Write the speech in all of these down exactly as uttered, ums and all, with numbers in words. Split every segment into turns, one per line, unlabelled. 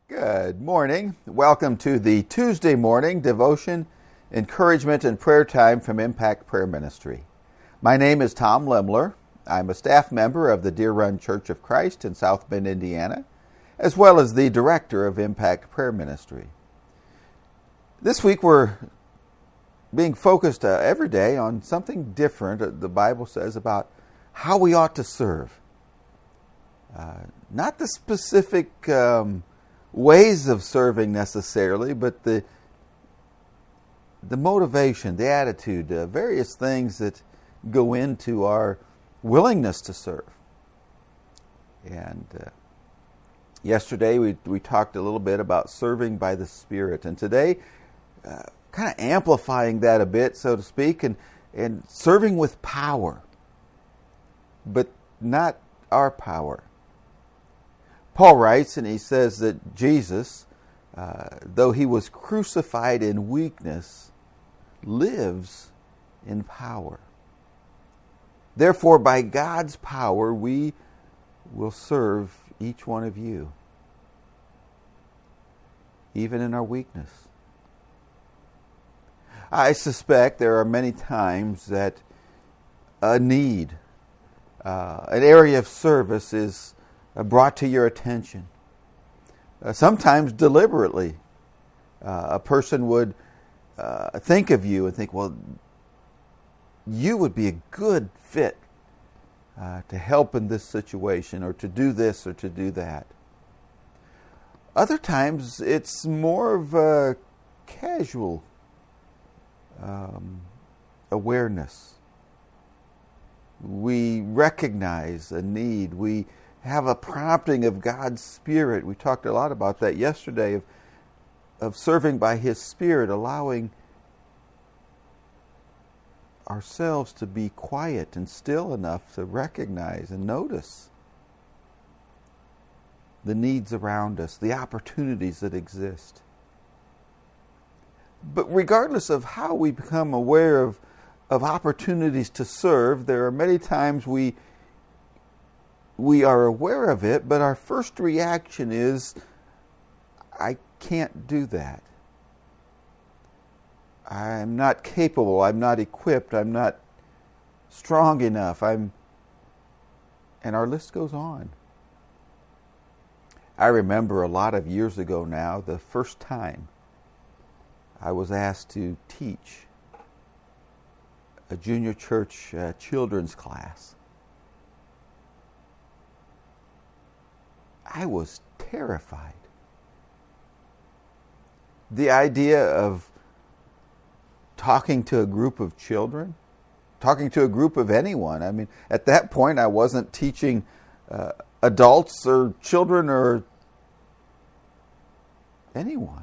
Good morning. Welcome to the Tuesday morning devotion, encouragement, and prayer time from Impact Prayer Ministry. My name is Tom Lemler. I'm a staff member of the Deer Run Church of Christ in South Bend, Indiana, as well as the director of Impact Prayer Ministry. This week we're being focused uh, every day on something different, uh, the Bible says, about how we ought to serve. Uh, not the specific um, ways of serving necessarily, but the the motivation, the attitude, uh, various things that go into our willingness to serve. And uh, yesterday we we talked a little bit about serving by the Spirit, and today uh, kind of amplifying that a bit, so to speak, and and serving with power, but not our power. Paul writes, and he says that Jesus, uh, though he was crucified in weakness, lives in power. Therefore, by God's power, we will serve each one of you, even in our weakness. I suspect there are many times that a need, uh, an area of service is brought to your attention. Uh, sometimes deliberately, uh, a person would uh, think of you and think, well, you would be a good fit uh, to help in this situation, or to do this or to do that. Other times it's more of a casual um, awareness. We recognize a need. We have a prompting of God's Spirit. We talked a lot about that yesterday, of, of serving by His Spirit, allowing ourselves to be quiet and still enough to recognize and notice the needs around us, the opportunities that exist. But regardless of how we become aware of, of opportunities to serve, there are many times we We are aware of it, but our first reaction is, I can't do that. I'm not capable. I'm not equipped. I'm not strong enough. I'm, and our list goes on. I remember a lot of years ago now, the first time I was asked to teach a junior church uh, children's class. I was terrified. The idea of talking to a group of children, talking to a group of anyone. I mean, at that point, I wasn't teaching uh, adults or children or anyone.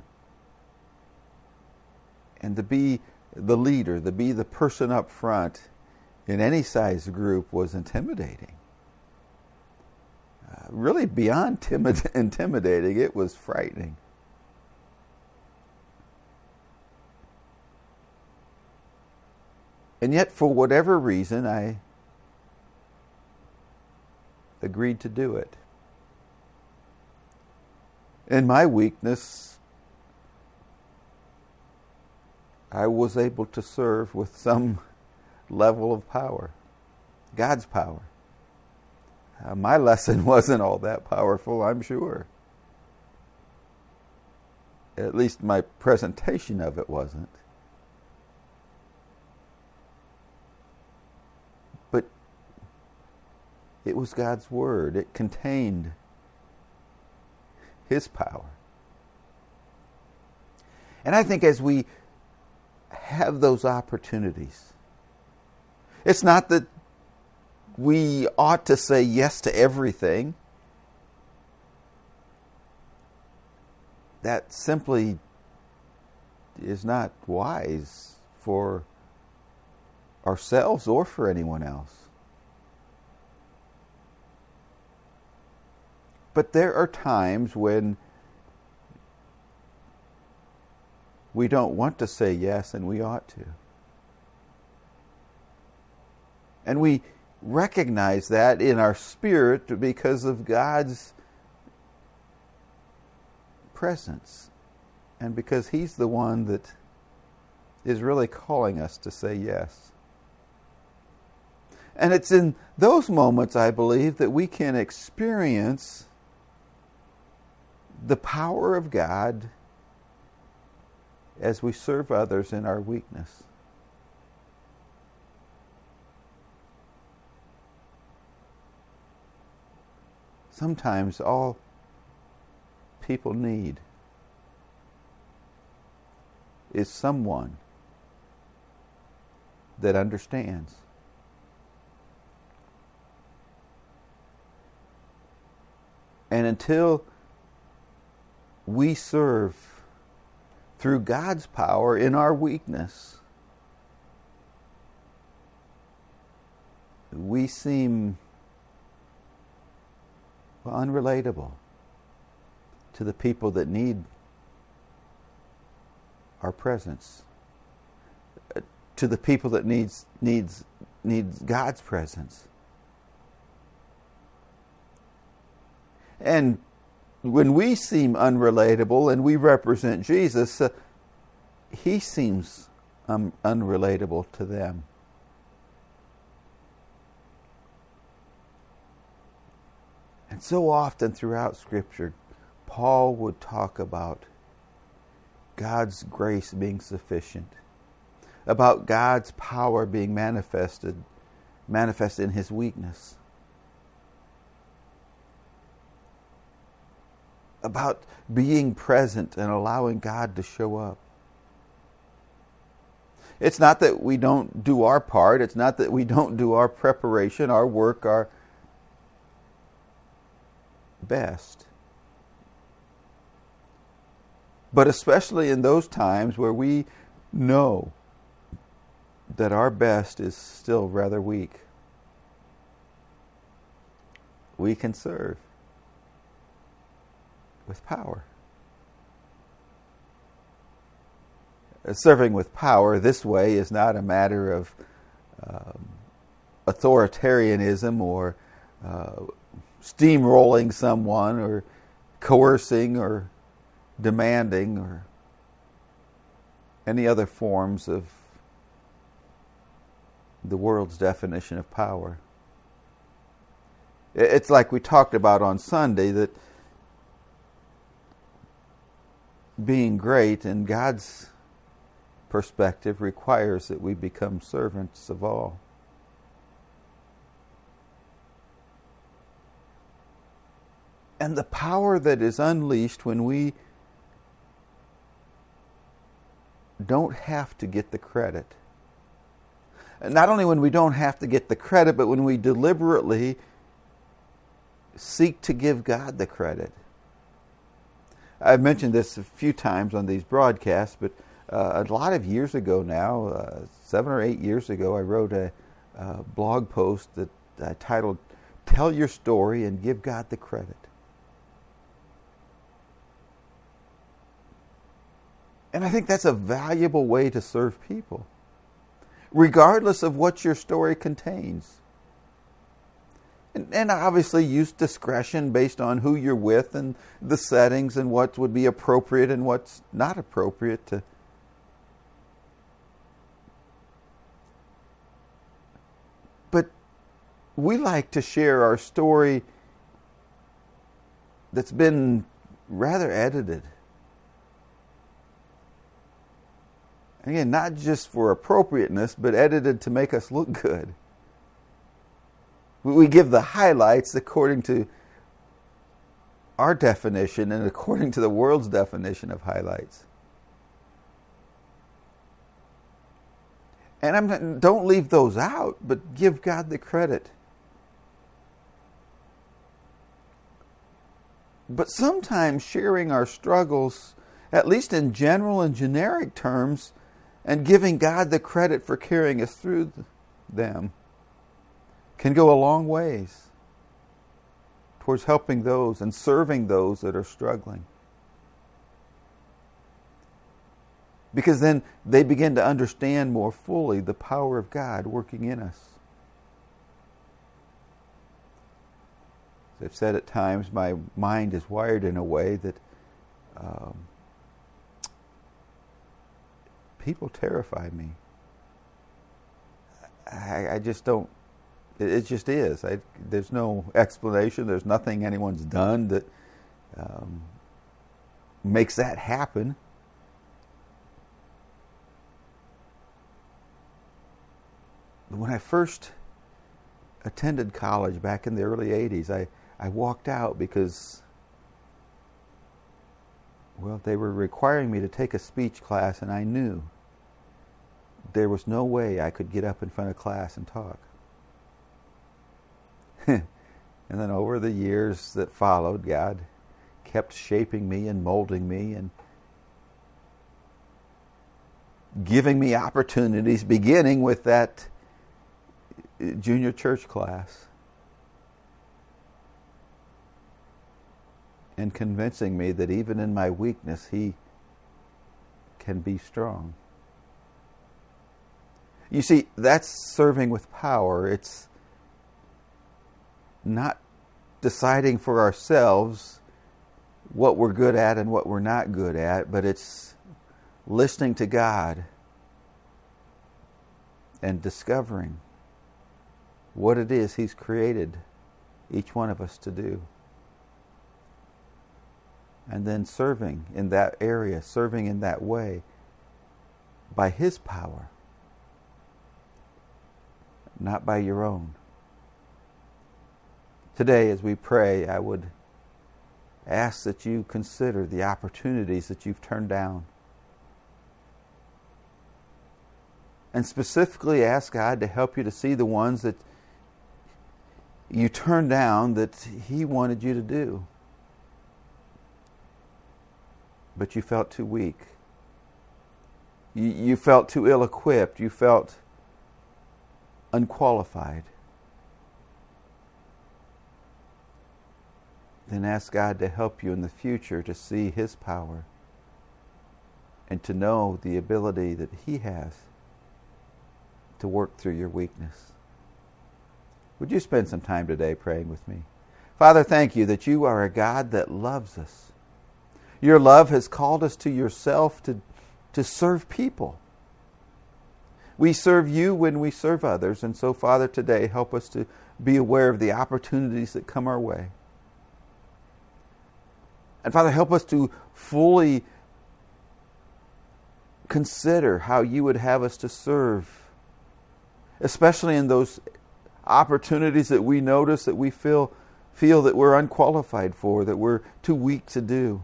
And to be the leader, to be the person up front in any size group was intimidating. Uh, really beyond timid, intimidating, it was frightening. And yet, for whatever reason, I agreed to do it. In my weakness, I was able to serve with some level of power, God's power. Uh, my lesson wasn't all that powerful, I'm sure. At least my presentation of it wasn't. But it was God's Word. It contained His power. And I think as we have those opportunities, it's not that we ought to say yes to everything. That simply is not wise for ourselves or for anyone else. But there are times when we don't want to say yes, and we ought to. And we recognize that in our spirit because of God's presence, and because He's the one that is really calling us to say yes. And it's in those moments, I believe, that we can experience the power of God as we serve others in our weakness. Sometimes all people need is someone that understands. And until we serve through God's power in our weakness, we seem unrelatable to the people that need our presence, to the people that needs needs needs God's presence. And when we seem unrelatable and we represent Jesus, uh, He seems um, unrelatable to them. And so often throughout Scripture, Paul would talk about God's grace being sufficient, about God's power being manifested, manifested in His weakness, about being present and allowing God to show up. It's not that we don't do our part. It's not that we don't do our preparation, our work, our best. But especially in those times where we know that our best is still rather weak, we can serve with power. Serving with power this way is not a matter of um, authoritarianism or uh, steamrolling someone or coercing or demanding or any other forms of the world's definition of power. It's like we talked about on Sunday, that being great in God's perspective requires that we become servants of all. And the power that is unleashed when we don't have to get the credit. And not only when we don't have to get the credit, but when we deliberately seek to give God the credit. I've mentioned this a few times on these broadcasts, but uh, a lot of years ago now, uh, seven or eight years ago, I wrote a, a blog post that I titled, "Tell Your Story and Give God the Credit." And I think that's a valuable way to serve people, regardless of what your story contains. And, and obviously use discretion based on who you're with and the settings and what would be appropriate and what's not appropriate to. But we like to share our story that's been rather edited. Again, not just for appropriateness, but edited to make us look good. We give the highlights according to our definition and according to the world's definition of highlights. And I'm not, don't leave those out, but give God the credit. But sometimes sharing our struggles, at least in general and generic terms, and giving God the credit for carrying us through them, can go a long ways towards helping those and serving those that are struggling. Because then they begin to understand more fully the power of God working in us. As I've said at times, my mind is wired in a way that um, people terrify me. I, I just don't, it, it just is. I, there's no explanation. There's nothing anyone's done that um, makes that happen. But when I first attended college back in the early eighties, I, I walked out because, well, they were requiring me to take a speech class, and I knew there was no way I could get up in front of class and talk. And then over the years that followed, God kept shaping me and molding me and giving me opportunities, beginning with that junior church class, and convincing me that even in my weakness, He can be strong. You see, that's serving with power. It's not deciding for ourselves what we're good at and what we're not good at, but it's listening to God and discovering what it is He's created each one of us to do. And then serving in that area, serving in that way by His power, not by your own. Today, as we pray, I would ask that you consider the opportunities that you've turned down. And specifically ask God to help you to see the ones that you turned down that He wanted you to do, but you felt too weak. You, you felt too ill-equipped. You felt unqualified. Then ask God to help you in the future to see His power and to know the ability that He has to work through your weakness. Would you spend some time today praying with me? Father, thank you that you are a God that loves us. Your love has called us to yourself to, to serve people. We serve you when we serve others. And so, Father, today help us to be aware of the opportunities that come our way. And Father, help us to fully consider how you would have us to serve, especially in those opportunities that we notice that we feel feel that we're unqualified for, that we're too weak to do.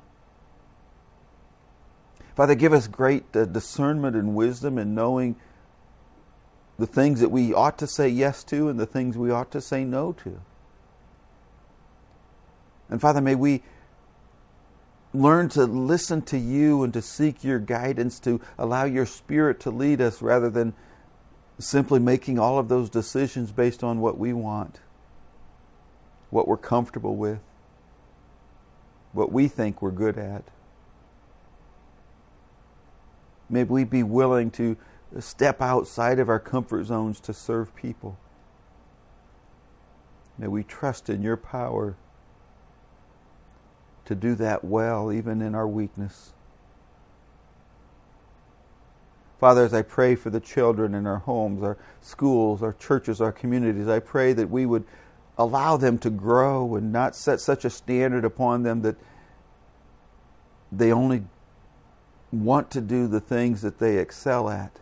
Father, give us great uh, discernment and wisdom in knowing the things that we ought to say yes to and the things we ought to say no to. And Father, may we learn to listen to you and to seek your guidance, to allow your Spirit to lead us rather than simply making all of those decisions based on what we want, what we're comfortable with, what we think we're good at. May we be willing to step outside of our comfort zones to serve people. May we trust in your power to do that well, even in our weakness. Father, as I pray for the children in our homes, our schools, our churches, our communities, I pray that we would allow them to grow and not set such a standard upon them that they only want to do the things that they excel at.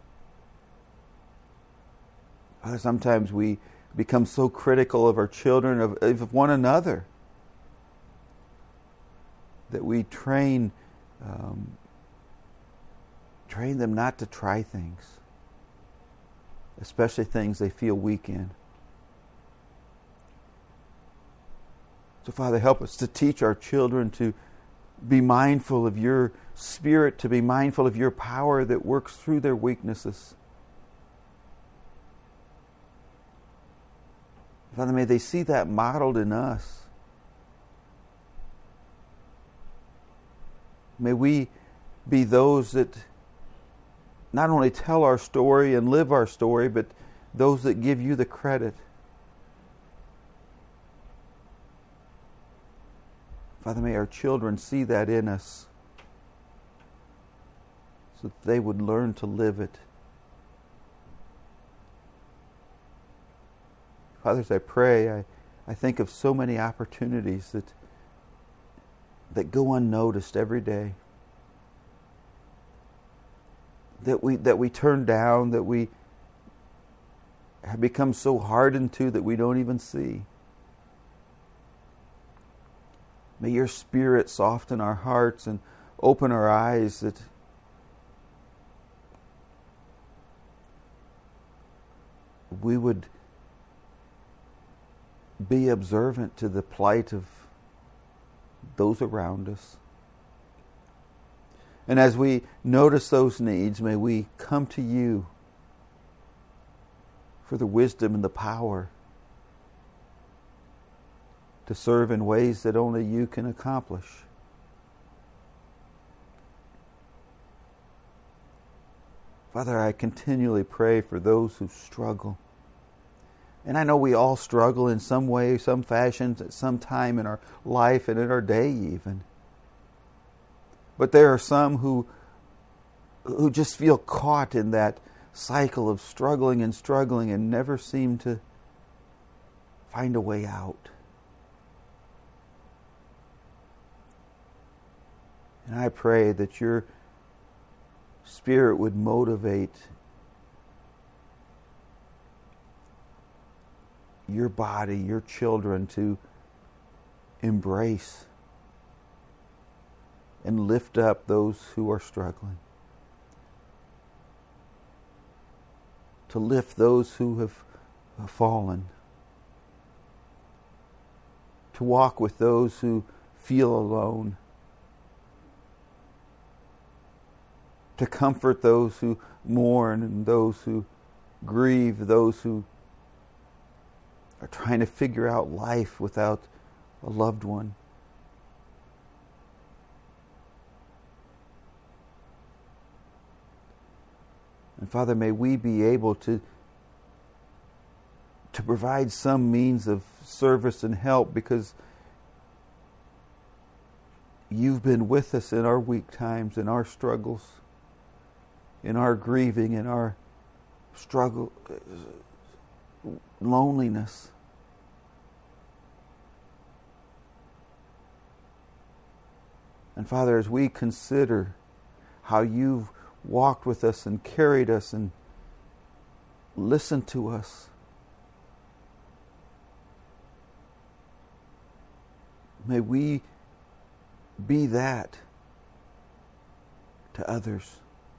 Father, sometimes we become so critical of our children, of, of one another, that we train um, train them not to try things, especially things they feel weak in. So, Father, help us to teach our children to be mindful of your Spirit, to be mindful of your power that works through their weaknesses. Father, may they see that modeled in us. May we be those that not only tell our story and live our story, but those that give you the credit. Father, may our children see that in us so that they would learn to live it. Father, as I pray, I, I think of so many opportunities that that go unnoticed every day. That we that we turn down, that we have become so hardened to that we don't even see. May your Spirit soften our hearts and open our eyes that we would be observant to the plight of those around us. And as we notice those needs, may we come to you for the wisdom and the power to serve in ways that only you can accomplish. Father, I continually pray for those who struggle. And I know we all struggle in some way, some fashion, at some time in our life and in our day even. But there are some who who just feel caught in that cycle of struggling and struggling and never seem to find a way out. And I pray that your Spirit would motivate your body, your children to embrace and lift up those who are struggling. To lift those who have fallen. To walk with those who feel alone. To comfort those who mourn and those who grieve, those who are trying to figure out life without a loved one. And Father, may we be able to, to provide some means of service and help, because you've been with us in our weak times, in our struggles, in our grieving, in our struggle, loneliness. And Father, as we consider how you've walked with us and carried us and listened to us, may we be that to others.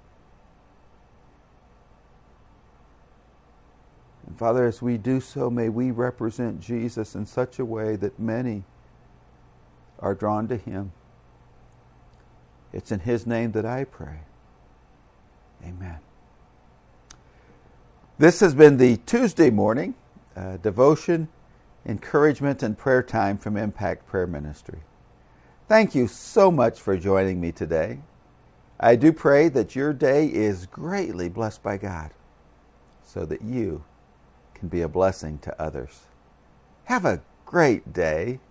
And Father, as we do so, may we represent Jesus in such a way that many are drawn to Him. It's in His name that I pray. Amen. This has been the Tuesday morning uh, devotion, encouragement, and prayer time from Impact Prayer Ministry. Thank you so much for joining me today. I do pray that your day is greatly blessed by God, so that you can be a blessing to others. Have a great day.